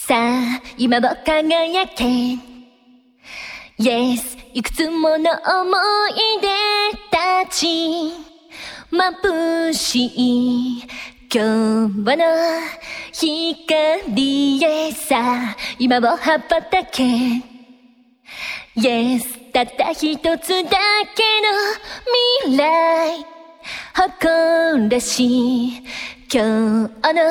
さあ今を輝け Yes いくつもの思い出たち眩しい今日の光へさあ今を羽ばたけ Yes たった一つだけの未来誇らしい今日の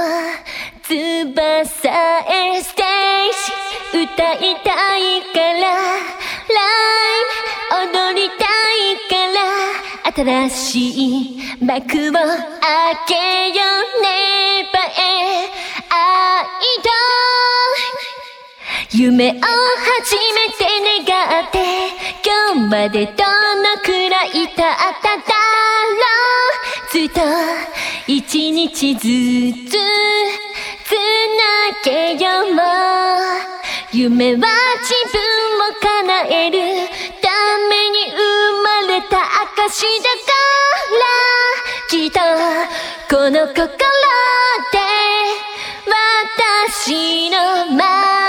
翼へステージ歌いたいからライブ踊りたいから新しい幕を開けよねばへ愛と夢を初めて願って今日までどのくらい経っただろうずっと一日ずつつなげよう夢は自分を叶えるために生まれた証だからきっとこの心で私の